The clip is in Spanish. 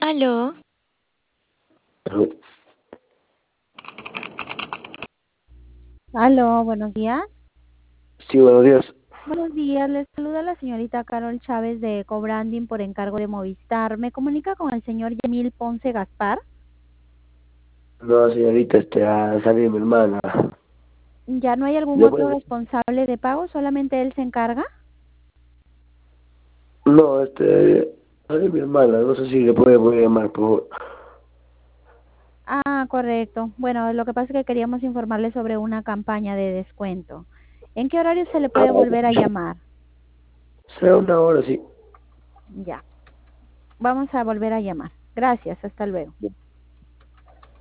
Aló, Aló, buenos días. Sí, buenos días. Buenos días, les saluda la señorita Carol Chávez de Cobranding por encargo de Movistar. ¿Me comunica con el señor Yemil Ponce Gaspar? No, señorita, va a salir mi hermana. ¿Ya no hay algún ¿Le otro puede? responsable de pago? ¿Solamente él se encarga? No, va a salir mi hermana. No sé si le puede llamar, por favor. Ah, correcto. Bueno, lo que pasa es que queríamos informarle sobre una campaña de descuento. ¿En qué horario se le Ah, puede volver a llamar? será una hora, sí. Ya, vamos a volver a llamar. Gracias, hasta luego.